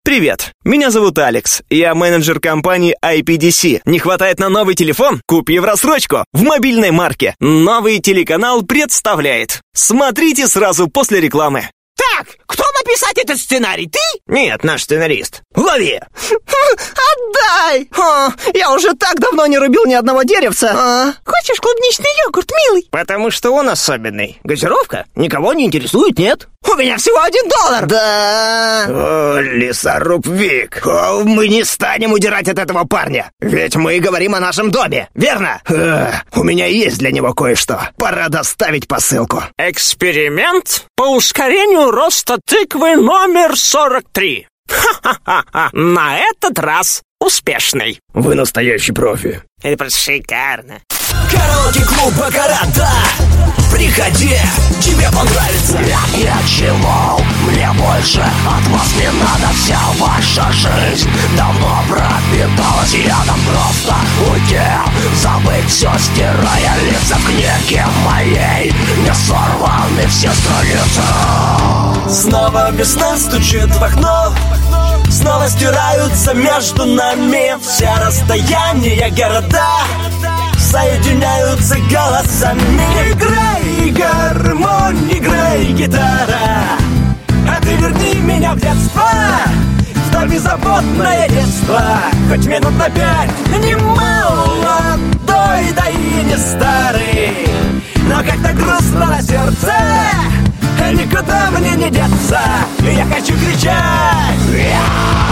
Привет, меня зовут Алекс. Я менеджер компании IPDC. Не хватает на новый телефон? Купи в рассрочку. В мобильной марке. Новый телеканал представляет. Смотрите сразу после рекламы. Так, кто написать этот сценарий? Ты? Нет, наш сценарист. Лови! Отдай! Я уже так давно не рубил ни одного деревца. Хочешь клубничный йогурт, милый? Потому что он особенный. Газировка? Никого не интересует, нет? У меня всего $1. Да. О, лесоруб Вик. О, мы не станем удирать от этого парня. Ведь мы говорим о нашем доме, верно? У меня есть для него кое-что. Пора доставить посылку. Эксперимент по ускорению роста тыквы номер 43. Ха-ха-ха-ха. На этот раз успешный. Вы настоящий профи. Это просто шикарно. Караоке-клуб Бакарата. Приходи, тебе понравится. Я чего? Мне больше от вас не надо. Вся ваша жизнь давно пропиталась. Я там просто уйти, забыть все, стирая лица в книге моей. Не сорваны все страницы. Снова весна стучит в окно. Снова стираются между нами все расстояния, города соединяются голосами. Играй, гармонь, играй, гитара, а ты верни меня в детство, в то беззаботное детство. Хоть минут на 5, не молодой, да и не старый, но как-то грустно на сердце, никуда мне не деться. Я хочу кричать.